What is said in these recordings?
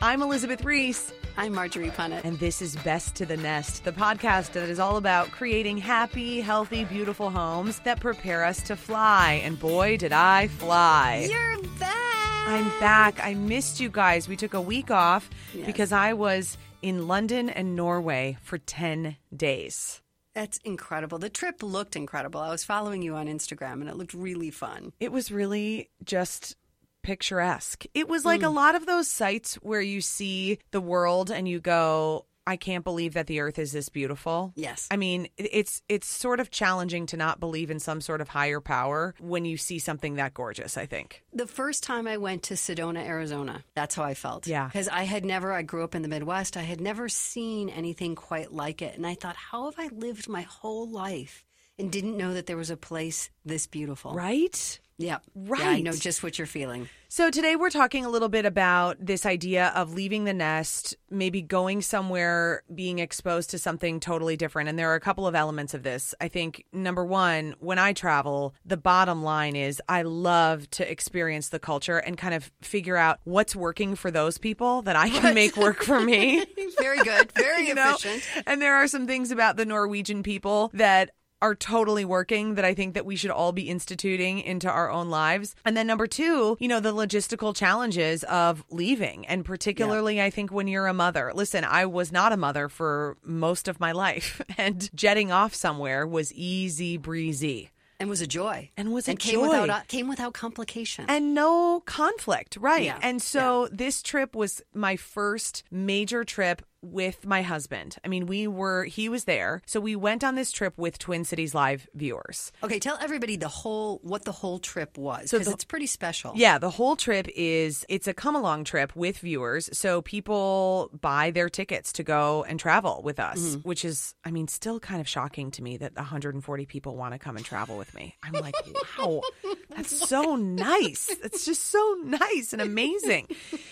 I'm Elizabeth Reese. I'm Marjorie Punnett. And this is Best to the Nest, the podcast that is all about creating happy, healthy, beautiful homes that prepare us to fly. And boy, did I fly. You're back. I'm back. I missed you guys. We took a week off because I was in London and Norway for 10 days. That's incredible. The trip looked incredible. I was following you on Instagram, and it looked really fun. It was really just picturesque. It was like a lot of those sites where you see the world and you go, I can't believe that the earth is this beautiful. Yes. I mean, it's sort of challenging to not believe in some sort of higher power when you see something that gorgeous, I think. The first time I went to Sedona, Arizona, that's how I felt. Yeah. Because I grew up in the Midwest. I had never seen anything quite like it. And I thought, how have I lived my whole life and didn't know that there was a place this beautiful? Right? Yeah. Right. Yeah, I know just what you're feeling. So today we're talking a little bit about this idea of leaving the nest, maybe going somewhere, being exposed to something totally different. And there are a couple of elements of this. I think, number one, when I travel, the bottom line is I love to experience the culture and kind of figure out what's working for those people that I can make work for me. Very good. Very efficient. And there are some things about the Norwegian people that are totally working that I think that we should all be instituting into our own lives. And then number two, the logistical challenges of leaving. And particularly, I think when you're a mother. Listen, I was not a mother for most of my life. And jetting off somewhere was easy breezy. And was a joy. And came without complication. And no conflict, right. Yeah. And so this trip was my first major trip with my husband. I mean, he was there. So we went on this trip with Twin Cities Live viewers. Okay, tell everybody what the whole trip was, because it's pretty special. Yeah, the whole trip it's a come-along trip with viewers. So people buy their tickets to go and travel with us, which is, still kind of shocking to me that 140 people want to come and travel with me. I'm like, wow, that's so nice. It's just so nice and amazing.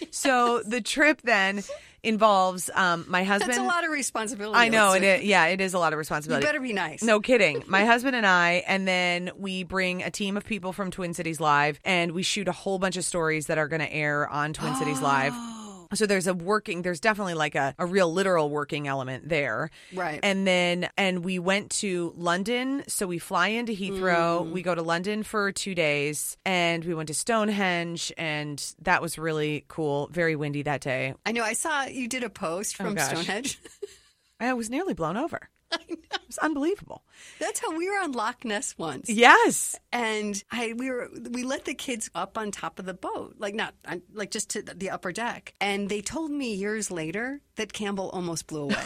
So the trip then involves my husband. That's a lot of responsibility. I know it is. Yeah, it is a lot of responsibility. You better be nice. No kidding. My husband and I, and then we bring a team of people from Twin Cities Live, and we shoot a whole bunch of stories that are going to air on Twin Cities Live. So there's definitely like a real literal working element there. Right. And we went to London. So we fly into Heathrow. We go to London for 2 days, and we went to Stonehenge, and that was really cool. Very windy that day. I know. I saw you did a post from Stonehenge. I was nearly blown over. I know. It was unbelievable. That's how we were on Loch Ness once. Yes. And we let the kids up on top of the boat, just to the upper deck. And they told me years later that Campbell almost blew away.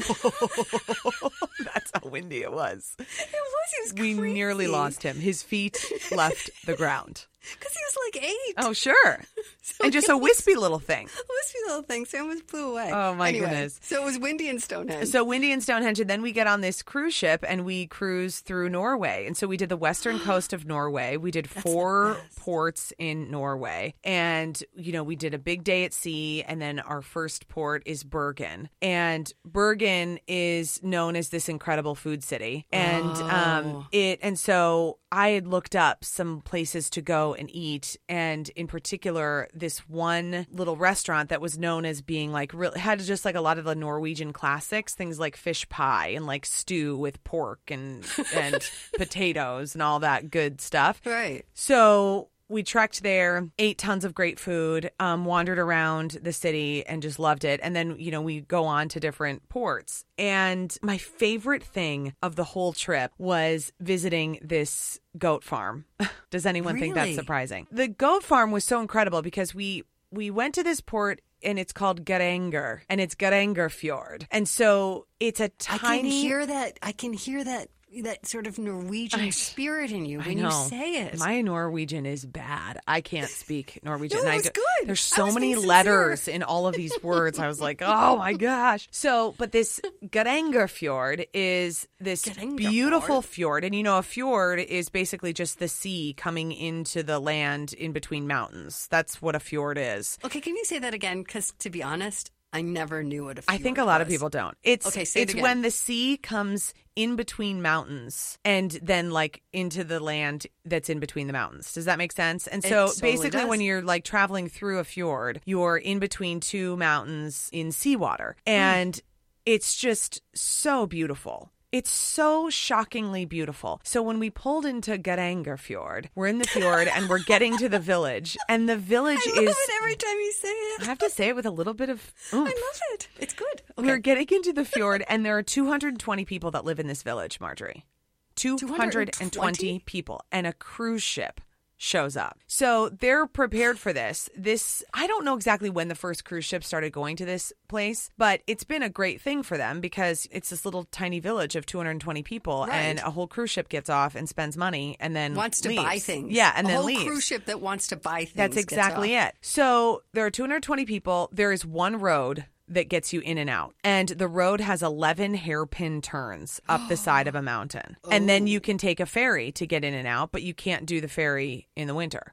That's how windy it was. It was crazy. We nearly lost him. His feet left the ground. Because he was like 8. Oh, sure. So and just a wispy little thing. So it almost blew away. Oh, my goodness. So it was windy in Stonehenge. And then we get on this cruise ship and we cruise through Norway. And so we did the western coast of Norway. We did 4 ports in Norway. And, we did a big day at sea. And then our first port is Bergen. And Bergen is known as this incredible food city. And so I had looked up some places to go and eat, and in particular this one little restaurant that was known as being had just like a lot of the Norwegian classics, things like fish pie and like stew with pork and potatoes and all that good stuff. Right. So we trekked there, ate tons of great food, wandered around the city and just loved it. And then, we go on to different ports. And my favorite thing of the whole trip was visiting this goat farm. Does anyone think that's surprising? The goat farm was so incredible because we went to this port, and it's called Geiranger, and it's Geiranger Fjord. And so it's a tiny... I can hear that sort of Norwegian spirit in you when you say it. My Norwegian is bad. I can't speak Norwegian. No, it was good. There's so many letters in all of these words. I was like, oh my gosh. But this Geiranger Fjord is this beautiful fjord. And a fjord is basically just the sea coming into the land in between mountains. That's what a fjord is. Okay, can you say that again? Because to be honest, I never knew what a fjord I think a lot of was. people don't. It's Okay, say it it's again. when the sea comes in between mountains and then like into the land that's in between the mountains. Does that make sense? And so totally basically does. when you're like traveling through a fjord, you're in between two mountains in seawater. And it's just so beautiful. It's so shockingly beautiful. So when we pulled into Geiranger Fjord, we're in the fjord and we're getting to the village. And the village I love is... it every time you say it. I have to say it with a little bit of oomph. I love it. It's good. Okay. We're getting into the fjord, and there are 220 people that live in this village, Marjorie. 220 people, and a cruise ship shows up. So they're prepared for this. I don't know exactly when the first cruise ship started going to this place, but it's been a great thing for them because it's this little tiny village of 220 people, Right. and a whole cruise ship gets off and spends money and then wants to leaves. buy things. Yeah, and a then whole leaves. cruise ship that wants to buy things. That's exactly it. So there are 220 people. There is one road that gets you in and out. And the road has 11 hairpin turns up the side of a mountain. And then you can take a ferry to get in and out, but you can't do the ferry in the winter.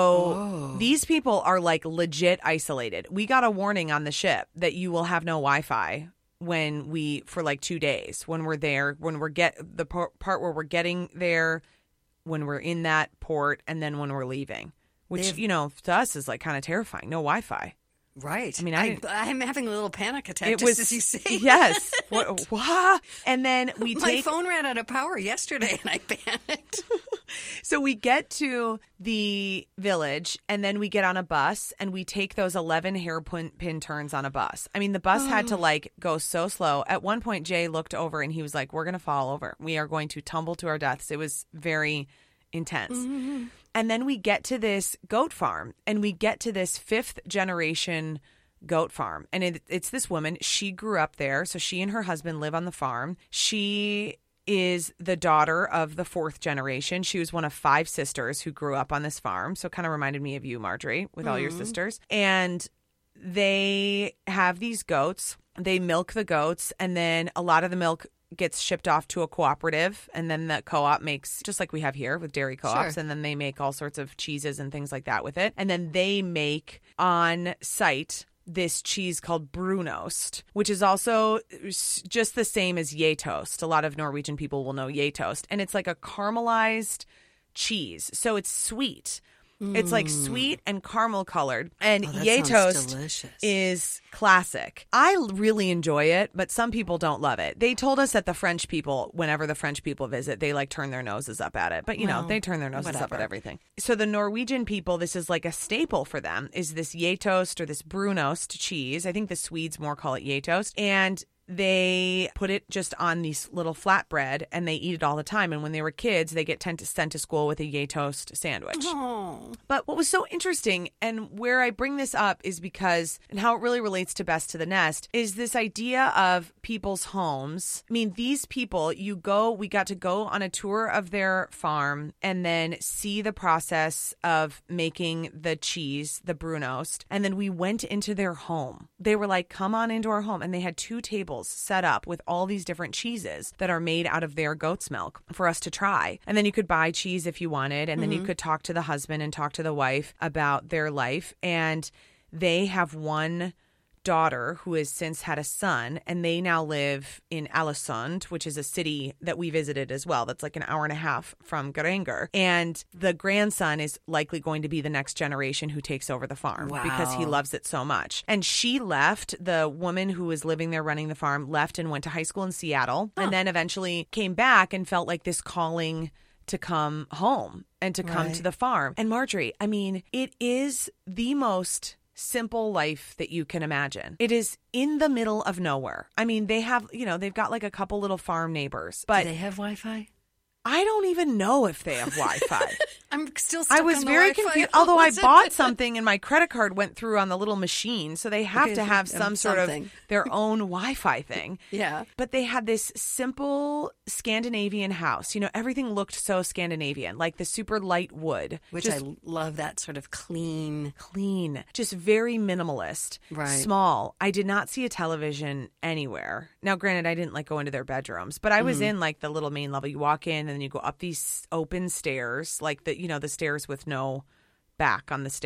So these people are like legit isolated. We got a warning on the ship that you will have no Wi-Fi for like 2 days when we're there, when we're the part where we're getting there, when we're in that port, and then when we're leaving, which, to us is like kind of terrifying. No Wi-Fi. Right. I mean, I'm having a little panic attack It just was, as you say. Yes. What? And then we My take... phone ran out of power yesterday and I panicked. So we get to the village and then we get on a bus and we take those 11 hairpin turns on a bus. I mean, the bus had to like go so slow. At one point, Jay looked over and he was like, we're going to fall over. We are going to tumble to our deaths. It was very intense. Mm-hmm. And then we get to this goat farm and we get to this 5th generation goat farm. And it's this woman. She grew up there. So she and her husband live on the farm. She is the daughter of the 4th generation. She was one of 5 sisters who grew up on this farm. So kind of reminded me of you, Marjorie, with all your sisters. And they have these goats. They milk the goats. And then a lot of the milk gets shipped off to a cooperative, and then the co-op makes, just like we have here with dairy co-ops, Sure. and then they make all sorts of cheeses and things like that with it. And then they make on site this cheese called brunost, which is also just the same as Gjetost. A lot of Norwegian people will know Gjetost. And it's like a caramelized cheese. So it's sweet. It's like sweet and caramel colored. And that sounds Gjetost delicious. is classic. I really enjoy it, but some people don't love it. They told us that the French people, whenever the French people visit, they like turn their noses up at it. But, they turn their noses up at whatever. everything. So the Norwegian people, this is like a staple for them, is this Gjetost or this brunost cheese. I think the Swedes more call it Gjetost. And they put it just on these little flatbread and they eat it all the time. And when they were kids, they get sent to school with a Gjetost sandwich. Oh. But what was so interesting, and where I bring this up is because, and how it really relates to Best to the Nest, is this idea of people's homes. I mean, these people, we got to go on a tour of their farm and then see the process of making the cheese, the brunost, and then we went into their home. They were like, come on into our home. And they had 2 tables set up with all these different cheeses that are made out of their goat's milk for us to try. And then you could buy cheese if you wanted, and then you could talk to the husband and talk to the wife about their life. And they have one daughter who has since had a son, and they now live in Alesund, which is a city that we visited as well. That's like an hour and a half from Geiranger. And the grandson is likely going to be the next generation who takes over the farm because he loves it so much. And she left, the woman who was living there running the farm, left and went to high school in Seattle, and then eventually came back and felt like this calling to come home and to come to the farm. And Marjorie, I mean, it is the most simple life that you can imagine. It is in the middle of nowhere. I mean, they have, they've got like a couple little farm neighbors, but Do they have Wi-Fi? I don't even know if they have Wi-Fi. I'm still stuck I was on the very Wi-Fi. confused. What Although I was it? bought something and my credit card went through on the little machine, so they have Okay, to have some sort of something. their own Wi-Fi thing. Yeah. But they had this simple Scandinavian house. Everything looked so Scandinavian, like the super light wood. Which just I love, that sort of clean. just very minimalist, Right. small. I did not see a television anywhere. Now, granted, I didn't go into their bedrooms, but I was in like the little main level. You walk in and then you go up these open stairs, like the stairs with no back on the stair.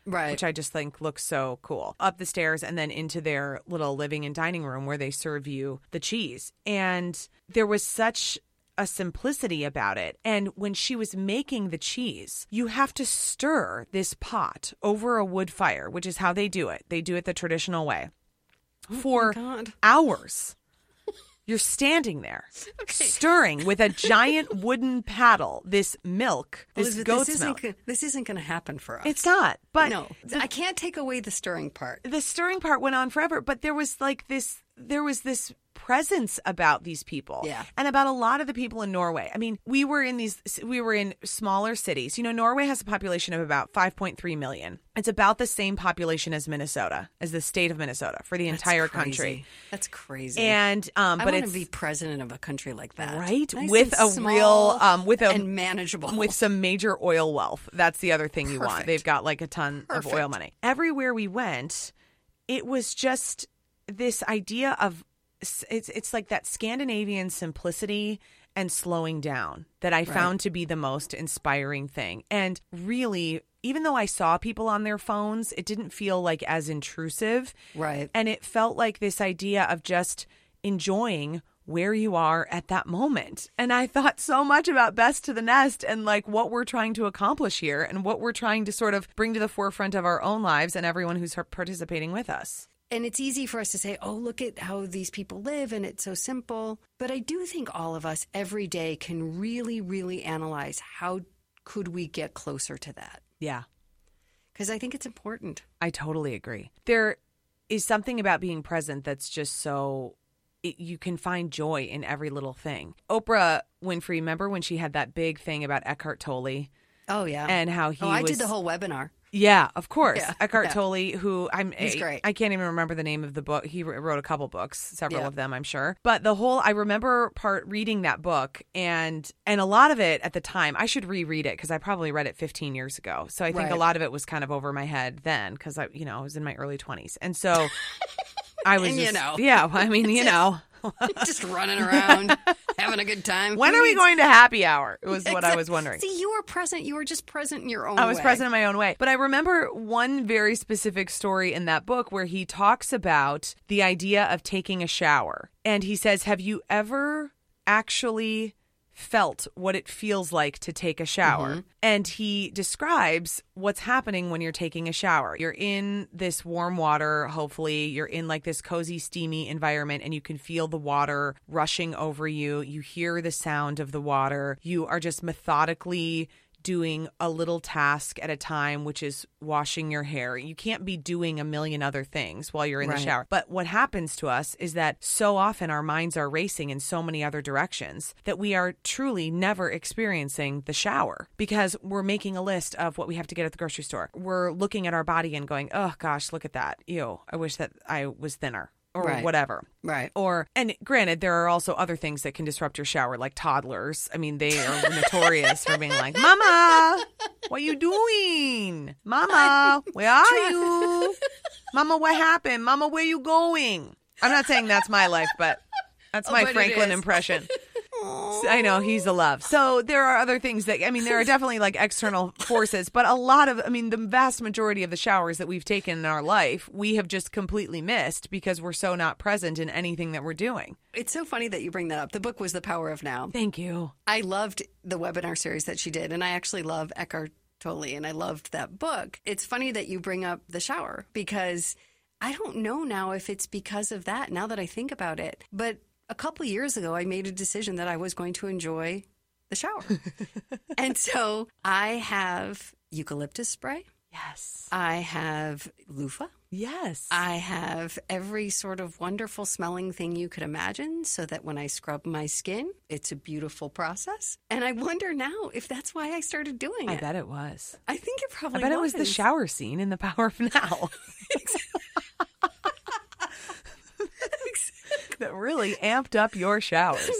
Right. which I just think looks so cool. Up the stairs and then into their little living and dining room where they serve you the cheese. And there was such a simplicity about it. And when she was making the cheese, you have to stir this pot over a wood fire, which is how they do it. They do it the traditional way for hours. You're standing there, stirring with a giant wooden paddle, this milk, this goat's milk. This isn't going to happen for us. It's not. But no, I can't take away the stirring part. The stirring part went on forever, but there was this presence about these people. Yeah. And about a lot of the people in Norway. I mean, we were in smaller cities. You know, Norway has a population of about 5.3 million. It's about the same population as Minnesota, as the state of Minnesota for the entire country. That's crazy. And I want to be president of a country like that. Right? Nice with a small, real and manageable. With some major oil wealth. That's the other thing you want. Perfect. They've got like a ton of oil money. Everywhere we went, it was just this idea of it's like that Scandinavian simplicity and slowing down that I found to be the most inspiring thing. And really, even though I saw people on their phones, it didn't feel like as intrusive. Right. And it felt like this idea of just enjoying where you are at that moment. And I thought so much about Best to the Nest and like what we're trying to accomplish here and what we're trying to sort of bring to the forefront of our own lives and everyone who's participating with us. And it's easy for us to say, oh, look at how these people live, and it's so simple. But I do think all of us every day can really, really analyze how could we get closer to that? Yeah. Because I think it's important. I totally agree. There is something about being present that's just so... you can find joy in every little thing. Oprah Winfrey, remember when she had that big thing about Eckhart Tolle? Oh, yeah. And how he I did the whole webinar. Yeah, of course. Yeah, Eckhart Tolle, who He's great. I can't even remember the name of the book. He wrote a couple books, several of them, I'm sure. But I remember reading that book and a lot of it at the time, I should reread it because I probably read it 15 years ago. So I think a lot of it was kind of over my head then because I was in my early 20s. And so I was just running around, having a good time. When are we going to happy hour? It was what I was wondering. See, you were present. You were just present in your own way. I was present in my own way. But I remember one very specific story in that book where he talks about the idea of taking a shower. And he says, have you ever actually felt what it feels like to take a shower? Mm-hmm. And he describes what's happening when you're taking a shower. You're in this warm water, hopefully. You're in like this cozy, steamy environment, and you can feel the water rushing over you. You hear the sound of the water. You are just methodically doing a little task at a time, which is washing your hair. You can't be doing a million other things while you're in the shower. But what happens to us is that so often our minds are racing in so many other directions that we are truly never experiencing the shower because we're making a list of what we have to get at the grocery store. We're looking at our body and going, oh gosh, look at that. Ew, I wish that I was thinner. Or whatever. Right. And granted, there are also other things that can disrupt your shower, like toddlers. I mean, they are notorious for being like, Mama, what are you doing? Mama, where are you? Mama, what happened? Mama, where you going? I'm not saying that's my life, but that's my Franklin impression. I know, he's a love. So there are other things that, there are definitely like external forces, but the vast majority of the showers that we've taken in our life, we have just completely missed because we're so not present in anything that we're doing. It's so funny that you bring that up. The book was The Power of Now. Thank you. I loved the webinar series that she did, and I actually love Eckhart Tolle, and I loved that book. It's funny that you bring up the shower because I don't know now if it's because of that, now that I think about it, but a couple of years ago, I made a decision that I was going to enjoy the shower. And so I have eucalyptus spray. Yes. I have loofah. Yes. I have every sort of wonderful smelling thing you could imagine so that when I scrub my skin, it's a beautiful process. And I wonder now if that's why I started doing it. I bet it was. I think it probably was. I bet it was the shower scene in The Power of Now. That really amped up your showers.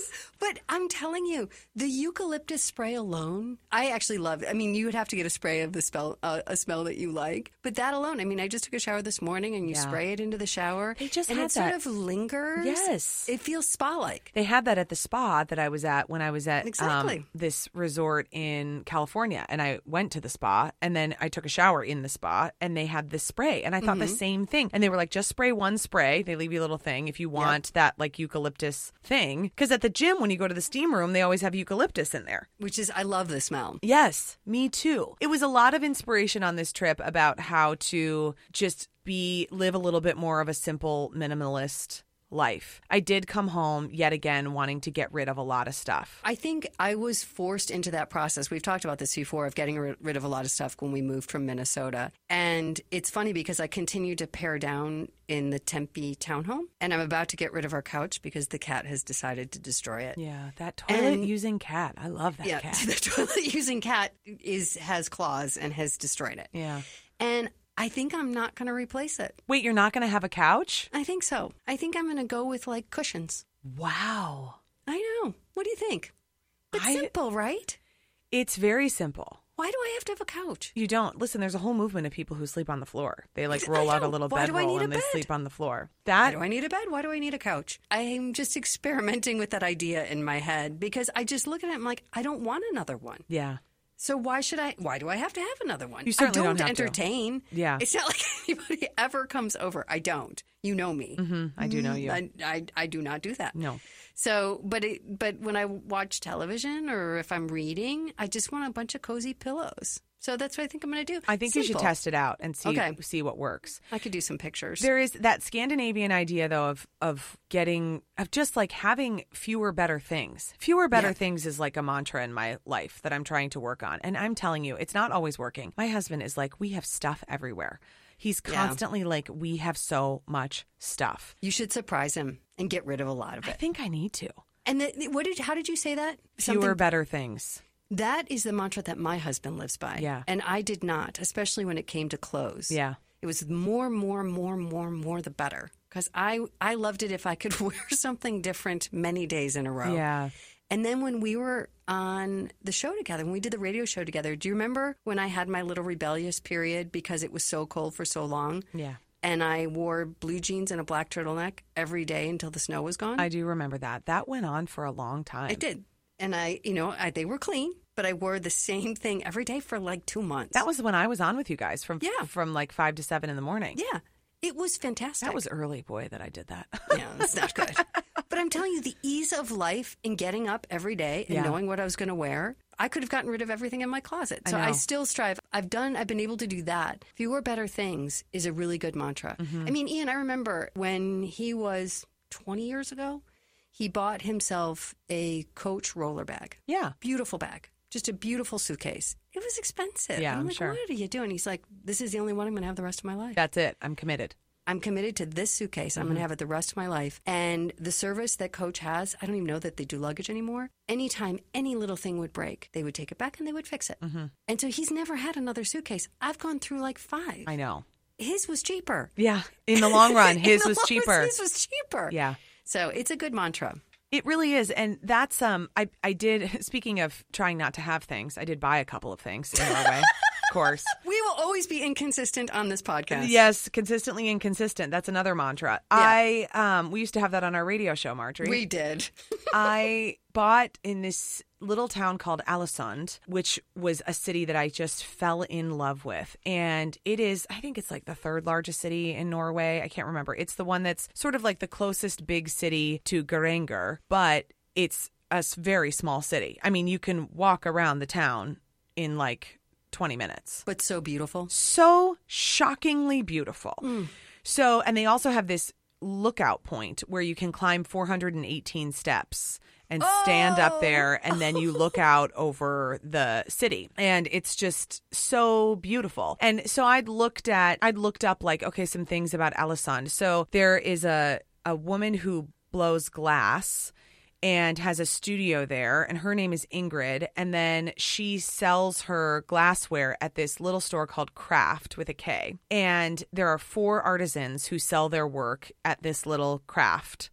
But I'm telling you, the eucalyptus spray alone, I actually love it. I mean, you would have to get a spray of the a smell that you like. But that alone, I mean, I just took a shower this morning and you spray it into the shower. They just and had it that. sort of lingers. Yes. It feels spa-like. They had that at the spa that I was at when I was at Exactly. this resort in California. And I went to the spa and then I took a shower in the spa and they had this spray. And I thought the same thing. And they were like, just spray one spray. They leave you a little thing if you want that like eucalyptus thing. Because at the gym, when you go to the steam room, they always have eucalyptus in there. Which is, I love the smell. Yes, me too. It was a lot of inspiration on this trip about how to just live a little bit more of a simple minimalist life. I did come home yet again wanting to get rid of a lot of stuff. I think I was forced into that process. We've talked about this before of getting rid of a lot of stuff when we moved from Minnesota. And it's funny because I continue to pare down in the Tempe townhome. And I'm about to get rid of our couch because the cat has decided to destroy it. Yeah, that toilet-using cat. I love that cat. The toilet-using cat has claws and has destroyed it. Yeah. And I think I'm not going to replace it. Wait, you're not going to have a couch? I think so. I think I'm going to go with like cushions. Wow. I know. What do you think? It's simple, right? It's very simple. Why do I have to have a couch? You don't. Listen, there's a whole movement of people who sleep on the floor. They like roll out a little bedroll and they sleep on the floor. Why do I need a bed? Why do I need a couch? I'm just experimenting with that idea in my head because I just look at it and I'm like, I don't want another one. Yeah. So why do I have to have another one? You certainly don't have to. entertain. Yeah. It's not like anybody ever comes over. I don't. You know me. Mm-hmm. I do know you. I do not do that. No. So, but when I watch television or if I'm reading, I just want a bunch of cozy pillows. So that's what I think I'm going to do. I think you should test it out and see what works. I could do some pictures. There is that Scandinavian idea, though, of just like having fewer, better things. Fewer, better things is like a mantra in my life that I'm trying to work on. And I'm telling you, it's not always working. My husband is like, we have stuff everywhere. He's constantly like, we have so much stuff. You should surprise him and get rid of a lot of it. I think I need to. And how did you say that? Fewer, better things. That is the mantra that my husband lives by. Yeah. And I did not, especially when it came to clothes. Yeah. It was more, the better. Because I loved it if I could wear something different many days in a row. Yeah. And then when we were on the show together, when we did the radio show together, do you remember when I had my little rebellious period because it was so cold for so long? Yeah. And I wore blue jeans and a black turtleneck every day until the snow was gone? I do remember that. That went on for a long time. It did. And they were clean, but I wore the same thing every day for like 2 months. That was when I was on with you guys from like 5 to 7 in the morning. Yeah. It was fantastic. That was early, boy, that I did that. Yeah, it's not good. But I'm telling you, the ease of life in getting up every day and knowing what I was going to wear, I could have gotten rid of everything in my closet. So I still strive. I've been able to do that. Fewer, better things is a really good mantra. Mm-hmm. I mean, Ian, I remember when he was 20 years ago, he bought himself a Coach roller bag. Yeah. Beautiful bag. Just a beautiful suitcase. It was expensive. Yeah, I'm like, sure. What are you doing? He's like, this is the only one I'm going to have the rest of my life. That's it. I'm committed. I'm committed to this suitcase. I'm going to have it the rest of my life. And the service that Coach has, I don't even know that they do luggage anymore. Anytime any little thing would break, they would take it back and they would fix it. Mm-hmm. And so he's never had another suitcase. I've gone through like 5. I know. His was cheaper. Yeah. In the long run, his was cheaper. His was cheaper. Yeah. So it's a good mantra. It really is. And that's, I did, speaking of trying not to have things, I did buy a couple of things in Norway, of course. We will always be inconsistent on this podcast. Yes, consistently inconsistent. That's another mantra. Yeah. We used to have that on our radio show, Marjorie. We did. I bought in this little town called Alesund, which was a city that I just fell in love with. And it is, I think it's like the 3rd largest city in Norway. I can't remember. It's the one that's sort of like the closest big city to Geiranger, but it's a very small city. I mean, you can walk around the town in like 20 minutes. But so beautiful. So shockingly beautiful. So, and they also have this lookout point where you can climb 418 steps and stand up there, and then you look out over the city, and it's just so beautiful. And so I'd looked up like, okay, some things about Alesund. So there is a woman who blows glass and has a studio there, and her name is Ingrid, and then she sells her glassware at this little store called Craft with a K. And there are 4 artisans who sell their work at this little Craft.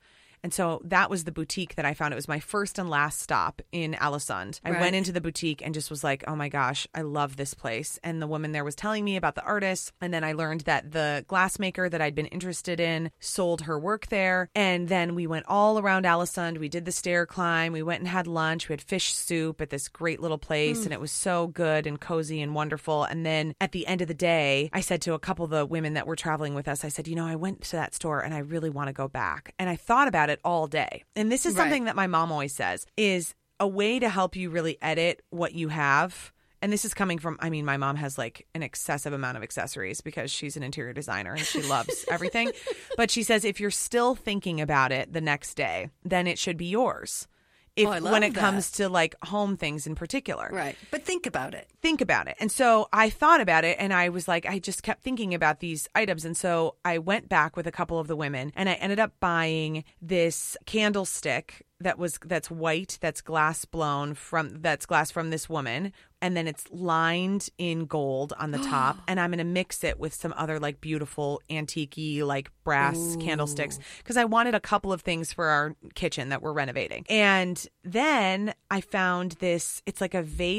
And so that was the boutique that I found. It was my first and last stop in Alisund. I went into the boutique and just was like, oh my gosh, I love this place. And the woman there was telling me about the artists. And then I learned that the glassmaker that I'd been interested in sold her work there. And then we went all around Alisund. We did the stair climb. We went and had lunch. We had fish soup at this great little place. And it was so good and cozy and wonderful. And then at the end of the day, I said to a couple of the women that were traveling with us, I said, I went to that store and I really want to go back. And I thought about it all day. And this is something that my mom always says is a way to help you really edit what you have. And this is coming from, my mom has like an excessive amount of accessories because she's an interior designer and she loves everything. But she says, if you're still thinking about it the next day, then it should be yours. When it comes to like home things in particular. Right. But think about it. Think about it. And so I thought about it and I was like, I just kept thinking about these items. And so I went back with a couple of the women and I ended up buying this candlestick that's white, that's glass from this woman. And then it's lined in gold on the top. And I'm going to mix it with some other like beautiful antique-y like brass candlesticks because I wanted a couple of things for our kitchen that we're renovating. And then I found this, it's like a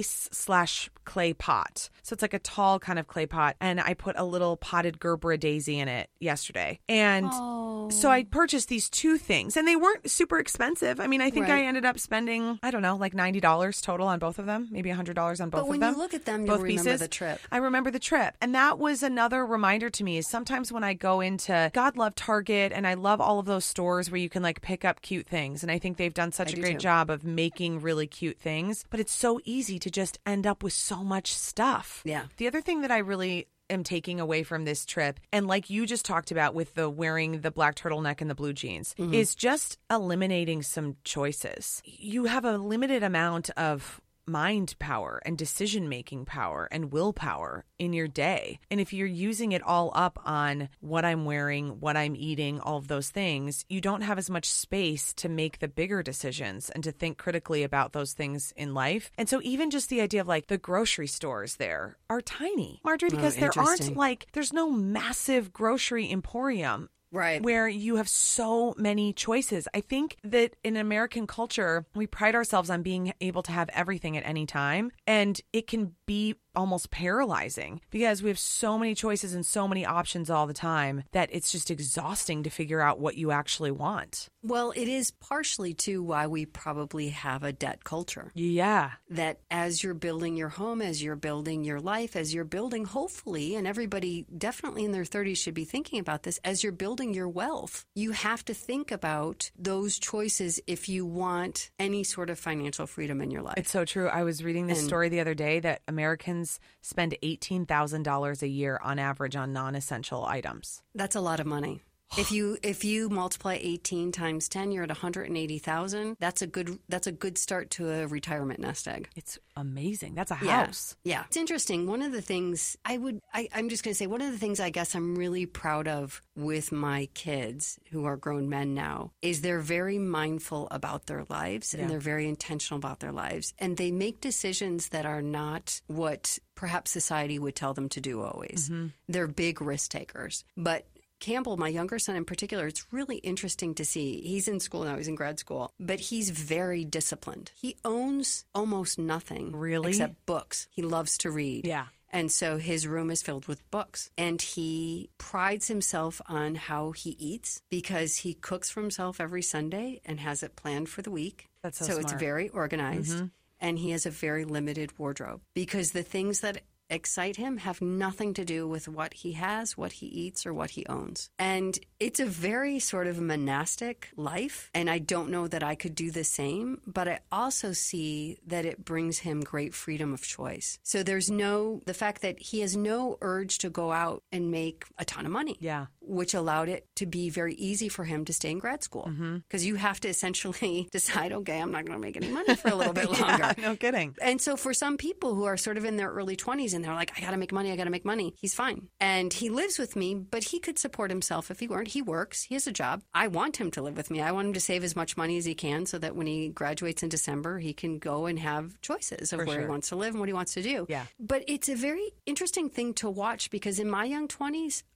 vase/clay pot. So it's like a tall kind of clay pot. And I put a little potted Gerbera daisy in it yesterday. And so I purchased these two things and they weren't super expensive. I think I ended up spending, I don't know, like $90 total on both of them, maybe $100 on both of them. But when you look at them, you'll remember the trip. I remember the trip. And that was another reminder to me is sometimes when I go into, God love Target and I love all of those stores where you can like pick up cute things. And I think they've done such a great job of making really cute things. But it's so easy to just end up with so much stuff. Yeah. The other thing that I really am taking away from this trip, and like you just talked about with the wearing the black turtleneck and the blue jeans, is just eliminating some choices. You have a limited amount of mind power and decision-making power and willpower in your day. And if you're using it all up on what I'm wearing, what I'm eating, all of those things, you don't have as much space to make the bigger decisions and to think critically about those things in life. And so even just the idea of like the grocery stores there are tiny, Marjorie, because there aren't like, there's no massive grocery emporium. Right. Where you have so many choices. I think that in American culture, we pride ourselves on being able to have everything at any time. And it can be almost paralyzing because we have so many choices and so many options all the time that it's just exhausting to figure out what you actually want. Well, it is partially too why we probably have a debt culture. Yeah. That as you're building your home, as you're building your life, as you're building, hopefully, and everybody definitely in their 30s should be thinking about this, as you're building your wealth, you have to think about those choices if you want any sort of financial freedom in your life. It's so true. I was reading this story the other day that Americans spend $18,000 a year on average on non-essential items. That's a lot of money. If you multiply 18 times 10, you're at 180,000. That's a good start to a retirement nest egg. It's amazing. That's a house. Yeah. It's interesting. One of the things I'm just going to say, one of the things I guess I'm really proud of with my kids who are grown men now is they're very mindful about their lives and they're very intentional about their lives. And they make decisions that are not what perhaps society would tell them to do always. Mm-hmm. They're big risk takers. But Campbell, my younger son in particular, it's really interesting to see. He's in school now. He's in grad school. But he's very disciplined. He owns almost nothing. Really? Except books. He loves to read. Yeah. And so his room is filled with books. And he prides himself on how he eats because he cooks for himself every Sunday and has it planned for the week. That's so smart. It's very organized. Mm-hmm. And he has a very limited wardrobe because the things that excite him have nothing to do with what he has, what he eats, or what he owns. And it's a very sort of monastic life. And I don't know that I could do the same, but I also see that it brings him great freedom of choice. So there's the fact that he has no urge to go out and make a ton of money. Yeah. Which allowed it to be very easy for him to stay in grad school. Because you have to essentially decide, okay, I'm not going to make any money for a little bit longer. No kidding. And so for some people who are sort of in their early 20s and they're like, I got to make money, he's fine. And he lives with me, but he could support himself if he weren't. He works. He has a job. I want him to live with me. I want him to save as much money as he can so that when he graduates in December, he can go and have choices of where he wants to live and what he wants to do. Yeah. But it's a very interesting thing to watch because in my young 20s,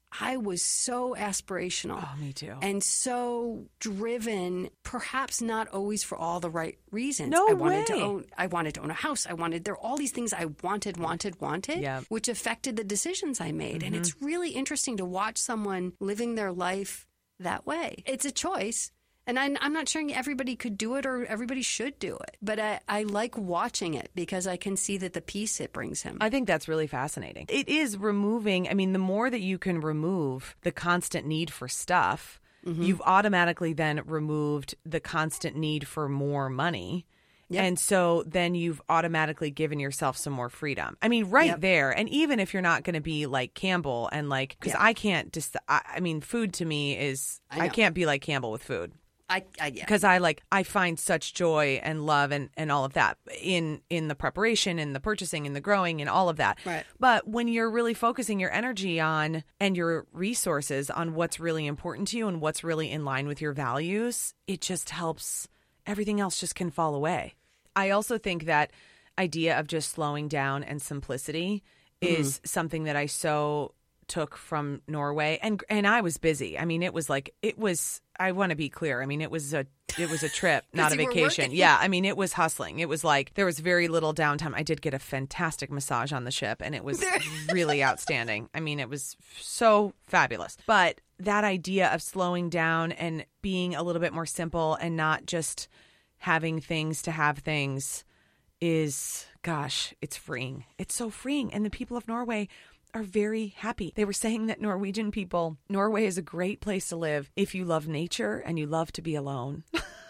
I was so aspirational. Oh, me too. And so driven, perhaps not always for all the right reasons. No I way. I wanted to own a house. There are all these things I wanted, Yeah. which affected the decisions I made. And it's really interesting to watch someone living their life that way. It's a choice. And I'm not sure everybody could do it or everybody should do it. But I like watching it because I can see that the peace it brings him. I think that's really fascinating. It is removing, I mean, the more that you can remove the constant need for stuff, you've automatically then removed the constant need for more money. Yep. And so then you've automatically given yourself some more freedom. I mean, there. And even if you're not going to be like Campbell and like, because I can't just, I mean, food to me is, I can't be like Campbell with food. Because I find such joy and love and all of that in the preparation and the purchasing and the growing and all of that. Right. But when you're really focusing your energy on and your resources on what's really important to you and what's really in line with your values, it just helps. Everything else just can fall away. I also think that idea of just slowing down and simplicity is something that I so took from Norway, and I was busy. I mean, I want to be clear. I mean, it was a trip, not a vacation. Yeah, I mean, it was hustling. It was like there was very little downtime. I did get a fantastic massage on the ship, and it was really outstanding. I mean, it was so fabulous. But that idea of slowing down and being a little bit more simple and not just having things to have things is, gosh, it's freeing. It's so freeing. And the people of Norway are very happy. They were saying that Norway is a great place to live if you love nature and you love to be alone.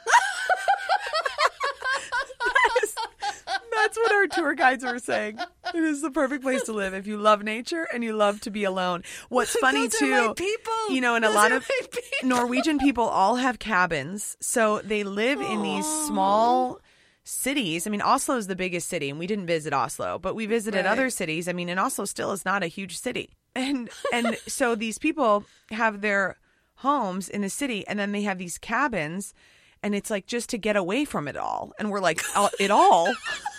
That's what our tour guides were saying. It is the perfect place to live if you love nature and you love to be alone. What's funny Those too, are my people. you know, and a lot of Norwegian people all have cabins. So they live in these small cities. I mean, Oslo is the biggest city, and we didn't visit Oslo, but we visited other cities. I mean, and Oslo still is not a huge city. And so these people have their homes in the city, and then they have these cabins, and it's like just to get away from it all. And we're like, it all?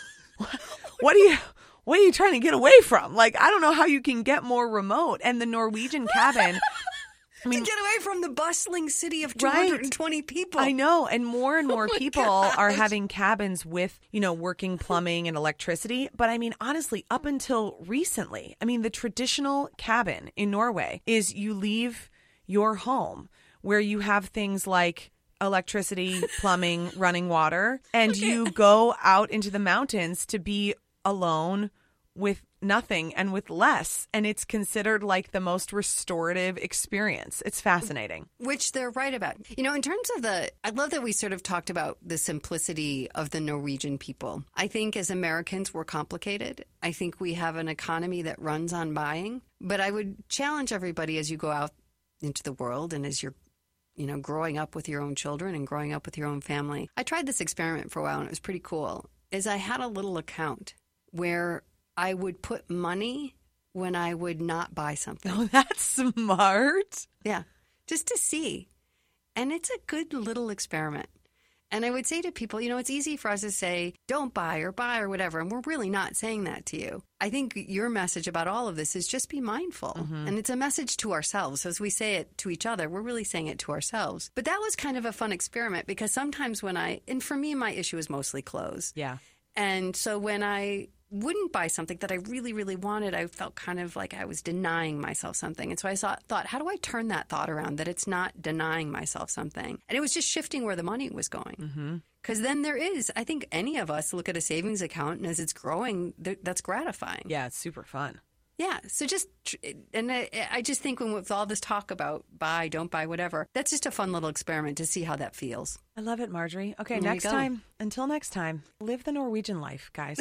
What are you trying to get away from? Like, I don't know how you can get more remote. And the Norwegian cabin, I mean, to get away from the bustling city of 220 people. I know. And more people are having cabins with, you know, working plumbing and electricity. But I mean, honestly, up until recently, I mean, the traditional cabin in Norway is you leave your home where you have things like electricity, plumbing, running water, and you go out into the mountains to be alone with nothing and with less. And it's considered like the most restorative experience. It's fascinating. Which they're right about. You know, in terms of I love that we sort of talked about the simplicity of the Norwegian people. I think as Americans, we're complicated. I think we have an economy that runs on buying. But I would challenge everybody as you go out into the world and as you're, you know, growing up with your own children and growing up with your own family. I tried this experiment for a while and it was pretty cool. Is I had a little account where I would put money when I would not buy something. Oh, that's smart. Yeah, just to see. And it's a good little experiment. And I would say to people, you know, it's easy for us to say, don't buy or whatever. And we're really not saying that to you. I think your message about all of this is just be mindful. And it's a message to ourselves. So as we say it to each other, we're really saying it to ourselves. But that was kind of a fun experiment because sometimes and for me, my issue is mostly clothes. Yeah. And so when I wouldn't buy something that I really, really wanted, I felt kind of like I was denying myself something. And so I thought, how do I turn that thought around that it's not denying myself something? And it was just shifting where the money was going. Because then there is, I think any of us look at a savings account and as it's growing, that's gratifying. Yeah, it's super fun. Yeah. So I just think with all this talk about buy, don't buy, whatever, that's just a fun little experiment to see how that feels. I love it, Marjorie. Okay, until next time, live the Norwegian life, guys.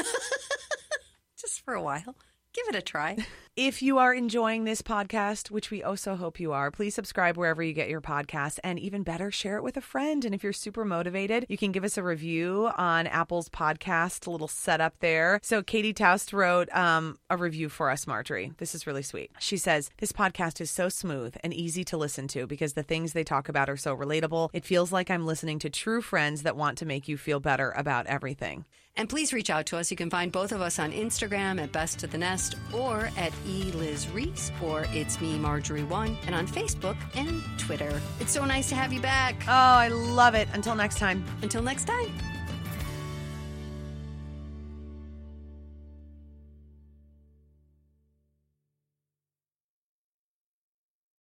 Just for a while. Give it a try. If you are enjoying this podcast, which we so hope you are, please subscribe wherever you get your podcasts, and even better, share it with a friend. And if you're super motivated, you can give us a review on Apple's podcast, a little setup there. So Katie Taust wrote a review for us, Marjorie. This is really sweet. She says, this podcast is so smooth and easy to listen to because the things they talk about are so relatable. It feels like I'm listening to true friends that want to make you feel better about everything. And please reach out to us. You can find both of us on Instagram at Best of the Nest or at Liz Reese, or It's Me, Marjorie1, and on Facebook and Twitter. It's so nice to have you back. Oh, I love it. Until next time. Until next time.